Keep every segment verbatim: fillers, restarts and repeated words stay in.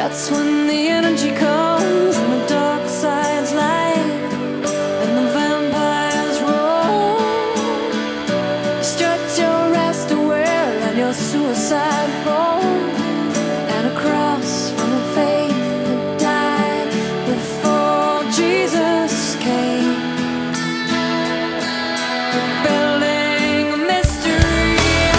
That's when the energy comes and the dark side's light and the vampires roll. Stretch your rest away and your suicide bowl, and a cross from a faith that died before Jesus came. Building a mystery,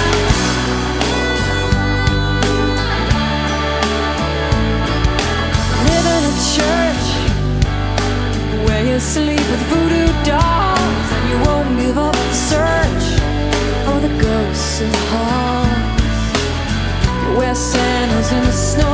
live in a church where you sleep with voodoo dolls, and you won't give up the search for the ghosts of halls. You wear sandals in the snow